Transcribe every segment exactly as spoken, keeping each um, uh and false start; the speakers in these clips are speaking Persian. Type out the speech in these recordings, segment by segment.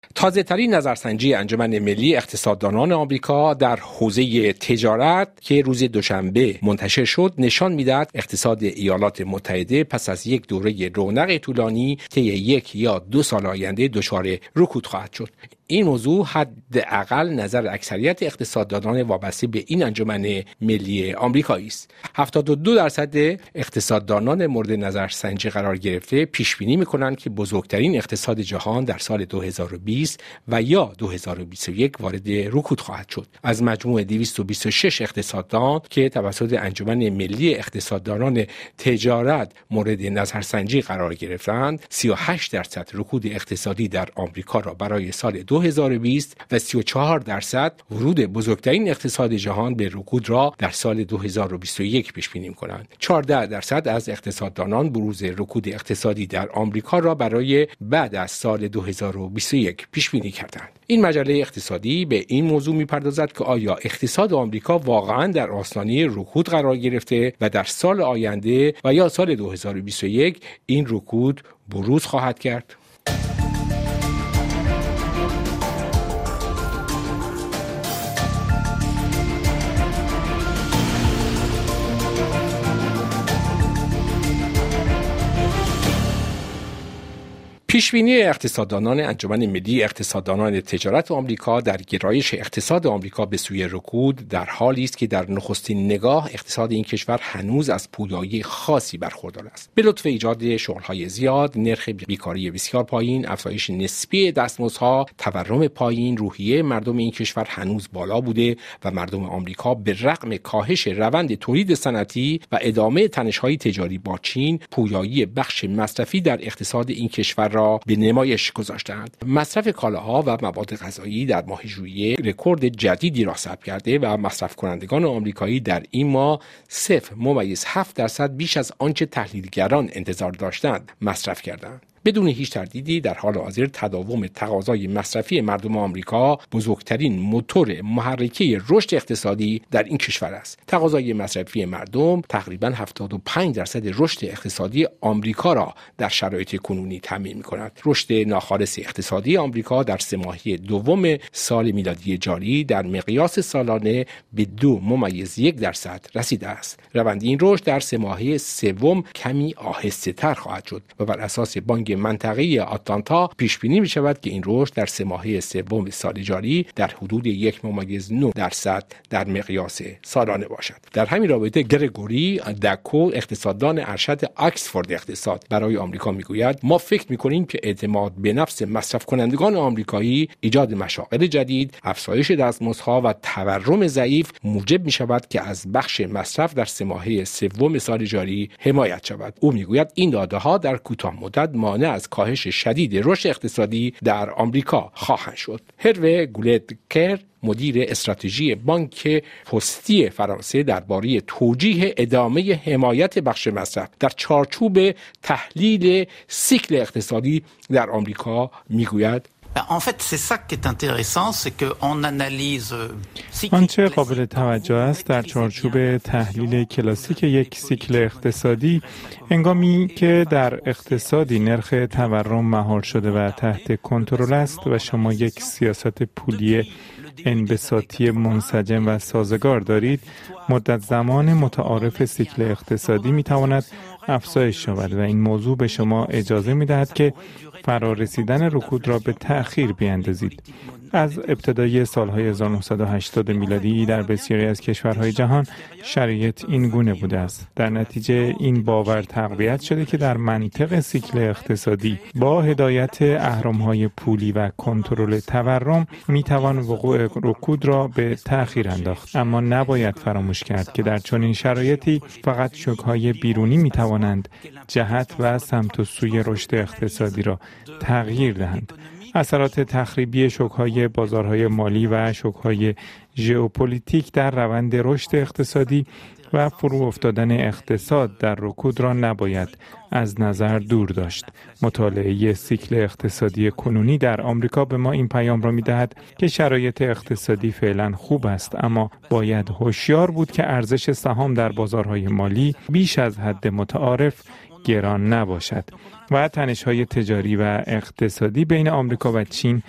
تازه ترین نظرسنجی انجمن ملی اقتصاددانان آمریکا در حوزه تجارت که روز دوشنبه منتشر شد نشان می‌دهد اقتصاد ایالات متحده پس از یک دوره رونق طولانی طی یک یا دو سال آینده دچار رکود خواهد شد. این موضوع حداقل نظر اکثریت اقتصاددانان وابسته به این انجمن ملی آمریکایی است. هفتاد و دو درصد اقتصاددانان مورد نظرسنجی قرار گرفته پیش بینی می‌کنند که بزرگترین اقتصاد جهان در سال دو هزار و بیست و یا دو هزار و بیست و یک وارد رکود خواهد شد. از مجموع دویست و بیست و شش اقتصاددان که توسط انجمن ملی اقتصاددانان تجارت مورد نظرسنجی قرار گرفتند، سی و هشت درصد رکود اقتصادی در آمریکا را برای سال دو هزار و بیست و سی و چهار درصد ورود بزرگترین اقتصاد جهان به رکود را در سال دو هزار و بیست و یک پیش بینی می‌کنند. چهارده درصد از اقتصاددانان بروز رکود اقتصادی در آمریکا را برای بعد از سال دو هزار و بیست و یک پیش بینی کردند. این مجله اقتصادی به این موضوع می‌پردازد که آیا اقتصاد آمریکا واقعاً در آستانه رکود قرار گرفته و در سال آینده و یا سال دو هزار و بیست و یک این رکود بروز خواهد کرد؟ پیشبینی اقتصاددانان انجمن ملی اقتصاددانان تجارت آمریکا در گرایش اقتصاد آمریکا به سوی رکود در حالی است که در نخستین نگاه اقتصاد این کشور هنوز از پویایی خاصی برخوردار است. به لطف ایجاد شغل‌های زیاد، نرخ بیکاری بسیار پایین، افزایش نسبی دستمزدها، تورم پایین، روحیه مردم این کشور هنوز بالا بوده و مردم آمریکا به رغم کاهش روند تولید صنعتی و ادامه تنش‌های تجاری با چین، پویایی بخش مصرفی در اقتصاد این کشور را به نمایش گذاشتند. مصرف کالاها و مواد غذایی در ماه ژوئیه رکورد جدیدی را ثبت کرده و مصرف کنندگان آمریکایی در این ماه صفر ممیز هفت درصد بیش از آنچه تحلیلگران انتظار داشتند مصرف کردند. بدون هیچ تردیدی در حال حاضر تداوم تقاضای مصرفی مردم آمریکا بزرگترین موتور محرکه رشد اقتصادی در این کشور است. تقاضای مصرفی مردم تقریباً هفتاد و پنج درصد رشد اقتصادی آمریکا را در شرایط کنونی تضمین می‌کند. رشد ناخالص اقتصادی آمریکا در سه ماهه دوم سال میلادی جاری در مقیاس سالانه به دو ممیز یک درصد رسیده است. روند این رشد در سه ماهه سوم کمی آهسته‌تر خواهد شد و بر اساس بانک منطقه آتلانتا پیش بینی می شود که این رشد در سه ماهه سوم سال جاری در حدود یک ممیز نه درصد در مقیاس سالانه باشد. در همین رابطه گرگوری دکو اقتصاددان ارشد آکسفورد اقتصاد برای آمریکا میگوید ما فکر میکنیم که اعتماد به نفس مصرف کنندگان آمریکایی، ایجاد مشاغل جدید، افزایش دستمزدها و تورم ضعیف موجب می شود که از بخش مصرف در سه ماهه سوم سال جاری حمایت شود. او میگوید این داده ها در کوتاه مدت مانع از کاهش شدید رشد اقتصادی در آمریکا خواهند شد. هروی گولدکر مدیر استراتژی بانک پستی فرانسه درباره توجیه ادامه حمایت بخش مصرف در چارچوب تحلیل سیکل اقتصادی در آمریکا میگوید En fait, c'est ça qui est intéressant, c'est qu'on analyse. آنچه قابل توجه است در چارچوب تحلیل کلاسیک یک سیکل اقتصادی، هنگامی که در اقتصادی نرخ تورم مهار شده و تحت کنترل است و شما یک سیاست پولی انبساطی منسجم و سازگار دارید، مدت زمان متعارف سیکل اقتصادی می تواند افزایش یابد و این موضوع به شما اجازه می دهد که فرارسیدن رکود را به تأخیر بیاندازید. از ابتدای سالهای هزار و نهصد و هشتاد میلادی در بسیاری از کشورهای جهان شرایط این گونه بوده است. در نتیجه این باور تقویت شده که در منطق سیکل اقتصادی با هدایت اهرم‌های پولی و کنترل تورم میتوان وقوع رکود را به تأخیر انداخت. اما نباید فراموش کرد که در چنین شرایطی فقط شوک‌های بیرونی میتوانند جهت و سمت و سوی رشد اقتصادی را تغییر دهند. اثرات تخریبی شوک‌های بازارهای مالی و شوک‌های ژئوپلیتیک در روند رشد اقتصادی و فرو افتادن اقتصاد در رکود را نباید از نظر دور داشت. مطالعه سیکل اقتصادی کنونی در آمریکا به ما این پیام را می‌دهد که شرایط اقتصادی فعلا خوب است، اما باید هوشیار بود که ارزش سهام در بازارهای مالی بیش از حد متعارف گران نباشد و تنش‌های تجاری و اقتصادی بین آمریکا و چین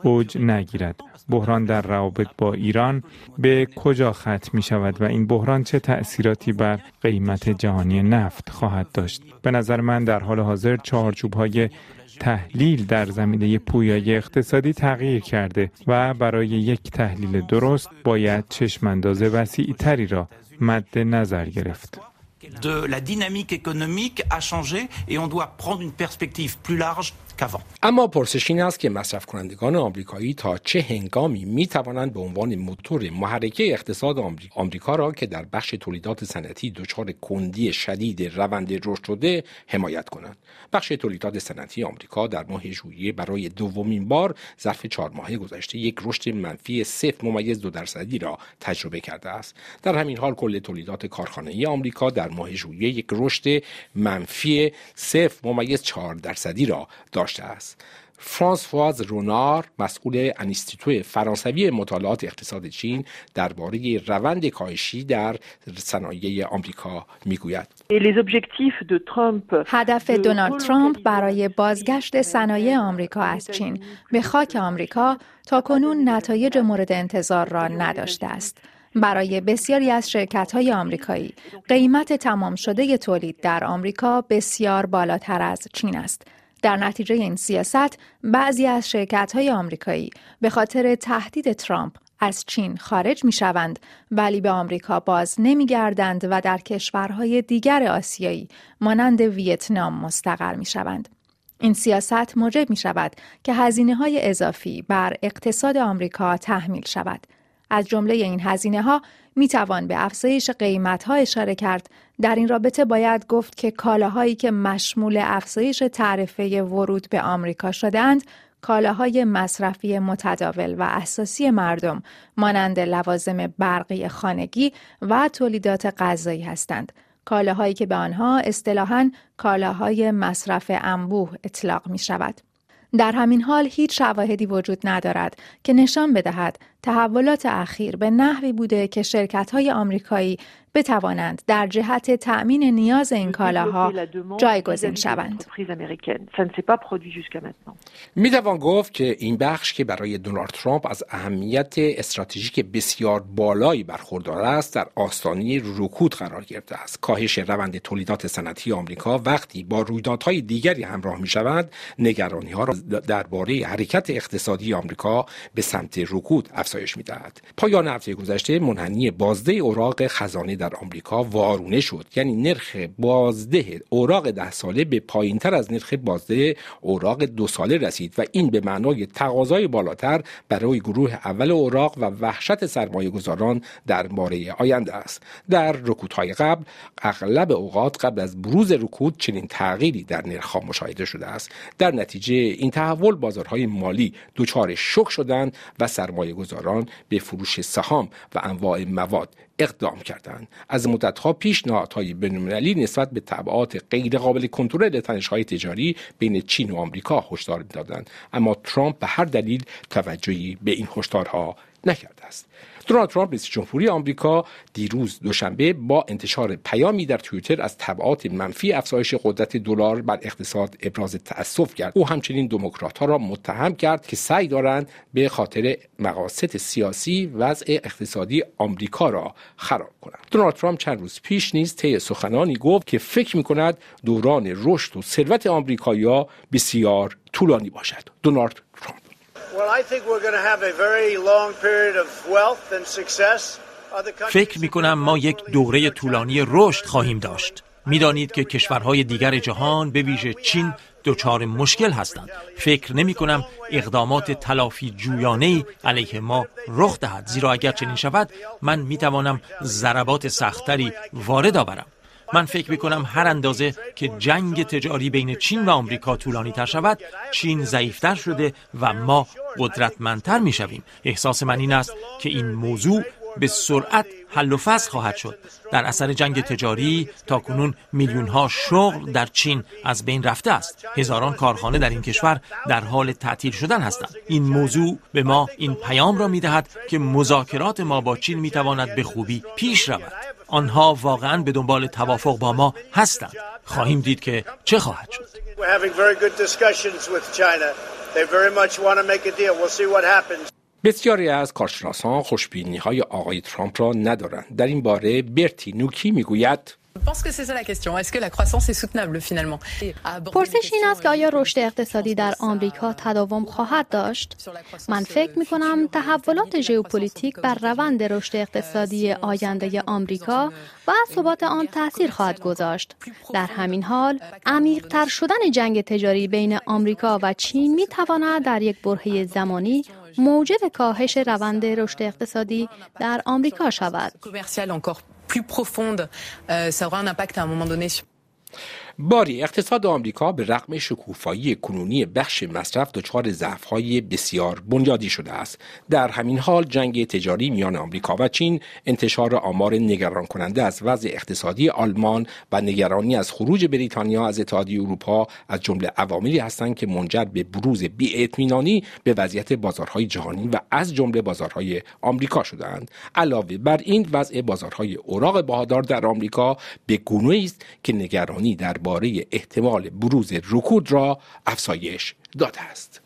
اوج نگیرد. بحران در روابط با ایران به کجا ختم می شود و این بحران چه تأثیراتی بر قیمت جهانی نفت خواهد داشت؟ به نظر من در حال حاضر چارچوب‌های تحلیل در زمینه پویایی اقتصادی تغییر کرده و برای یک تحلیل درست باید چشمانداز وسیع‌تری را مد نظر گرفت. de la dynamique économique a changé et on doit prendre une perspective plus large qu'avant. اما پرسش این است که مصرف کنندگان آمریکایی تا چه هنگامی می توانند به عنوان موتور محرکه اقتصاد آمریکا را که در بخش تولیدات صنعتی دچار کندی شدید روند رشد شده حمایت کنند. بخش تولیدات صنعتی آمریکا در ماه ژوئیه برای دومین بار ظرف چهار ماه گذشته یک رشد منفی صفر ممیز دو درصدی را تجربه کرده است. در همین حال کل تولیدات کارخانه‌ای آمریکا در ماه ژوئیه یک رشد منفی صفر ممیز چهار درصدی را داشته است. فرانسواز رونار مسئول انستیتو فرانسوی مطالعات اقتصاد چین درباره روند کاهشی در صنایع آمریکا میگوید. هدف دونالد ترامپ برای بازگشت صنایع آمریکا از چین به خاک آمریکا تاکنون نتایج مورد انتظار را نداشته است. برای بسیاری از شرکت‌های آمریکایی قیمت تمام شده تولید در آمریکا بسیار بالاتر از چین است. در نتیجه این سیاست بعضی از شرکت‌های آمریکایی به خاطر تهدید ترامپ از چین خارج می‌شوند ولی به آمریکا باز نمی‌گردند و در کشورهای دیگر آسیایی مانند ویتنام مستقر می‌شوند. این سیاست موجب می‌شود که هزینه‌های اضافی بر اقتصاد آمریکا تحمیل شود. از جمله این هزینه‌ها می‌توان به افزایش قیمت‌ها اشاره کرد. در این رابطه باید گفت که کالاهایی که مشمول افزایش تعرفه ورود به آمریکا شده‌اند، کالاهای مصرفی متداول و اساسی مردم مانند لوازم برقی خانگی و تولیدات غذایی هستند. کالاهایی که به آنها اصطلاحاً کالاهای مصرف انبوه اطلاق می‌شود. در همین حال هیچ شواهدی وجود ندارد که نشان بدهد تحولات اخیر به نحوی بوده که شرکت‌های آمریکایی بتوانند در جهت تأمین نیاز این کالاها جایگزین شوند. می توان گفت که این بخش که برای دونالد ترامپ از اهمیت استراتژیک بسیار بالایی برخوردار است در آستانه رکود قرار گرفته است. کاهش روند تولیدات صنعتی آمریکا وقتی با رویدادهای دیگری همراه می شود، نگرانی‌ها را درباره حرکت اقتصادی آمریکا به سمت رکود افزایش می دهد. پایان هفته گذشته منحنی بازده اوراق خزانه در آمریکا وارونه شد، یعنی نرخ بازده اوراق ده ساله به پایینتر از نرخ بازده اوراق دو ساله رسید و این به معنای تقاضای بالاتر برای گروه اول اوراق و وحشت سرمایه گذاران درباره آینده است. در رکودهای قبل اغلب اوقات قبل از بروز رکود چنین تغییری در نرخ‌ها مشاهده شده است. در نتیجه این تحول بازارهای مالی دچار شوک شدند و سرمایه گذاران به فروش سهام و انواع مواد اقدام کردند. از مدت‌ها پیش نهادهای بین‌المللی نسبت به تبعات غیرقابل کنترل تنش‌های تجاری بین چین و آمریکا هشدار می‌دادند، اما ترامپ به هر دلیل توجهی به این هشدارها نکرده است. دونالد ترامپ رئیس جمهوری آمریکا دیروز دوشنبه با انتشار پیامی در توییتر از تبعات منفی افزایش قدرت دلار بر اقتصاد ابراز تأسف کرد. او همچنین دموکرات‌ها را متهم کرد که سعی دارند به خاطر مقاصد سیاسی وضع اقتصادی آمریکا را خراب کنند. دونالد ترامپ چند روز پیش نیز طی سخنانی گفت که فکر می‌کند دوران رشد و ثروت آمریکایی‌ها بسیار طولانی باشد. دونالد ترامپ فکر می کنم ما یک دوره طولانی رشد خواهیم داشت. می دانید که کشورهای دیگر جهان به ویژه چین دچار مشکل هستند. فکر نمی کنم اقدامات تلافی جویانه‌ای علیه ما رخ دهد، زیرا اگر چنین شود من می توانم ضربات سختری وارد آورم. من فکر می‌کنم هر اندازه که جنگ تجاری بین چین و آمریکا طولانی تر شود، چین ضعیف‌تر شده و ما قدرتمندتر می‌شویم. احساس من این است که این موضوع به سرعت حل و فصل خواهد شد. در اثر جنگ تجاری تاکنون میلیون‌ها شغل در چین از بین رفته است. هزاران کارخانه در این کشور در حال تعطیل شدن هستند. این موضوع به ما این پیام را می‌دهد که مذاکرات ما با چین می‌تواند به خوبی پیش رود. آنها واقعاً به دنبال توافق با ما هستند. خواهیم دید که چه خواهد شد. بسیاری از کارشناسان خوشبینی‌های آقای ترامپ را ندارند. در این باره برتی نوکی میگوید پرسش این است که آیا رشد اقتصادی در آمریکا تداوم خواهد داشت؟ من فکر می کنم تحولات ژئوپلیتیک بر روند رشد اقتصادی آینده آمریکا و ثبات آن تأثیر خواهد گذاشت. در همین حال، عمیق‌تر شدن جنگ تجاری بین آمریکا و چین می تواند در یک برهه زمانی موجب کاهش روند رشد اقتصادی در آمریکا شود. plus profonde, euh, ça aura un impact à un moment donné. باری اقتصاد آمریکا به رغم شکوفایی کنونی بخش مصرف دچار ضعف‌های بسیار بنیادی شده است. در همین حال جنگ تجاری میان آمریکا و چین، انتشار آمار نگران کننده از وضع اقتصادی آلمان و نگرانی از خروج بریتانیا از اتحادیه اروپا از جمله عواملی هستند که منجر به بروز بی‌اطمینانی به وضعیت بازارهای جهانی و از جمله بازارهای آمریکا شده‌اند. علاوه بر این، وضع بازارهای اوراق بهادار در آمریکا به گونه‌ای است که نگرانی در باره احتمال بروز رکود را افزایش داده است.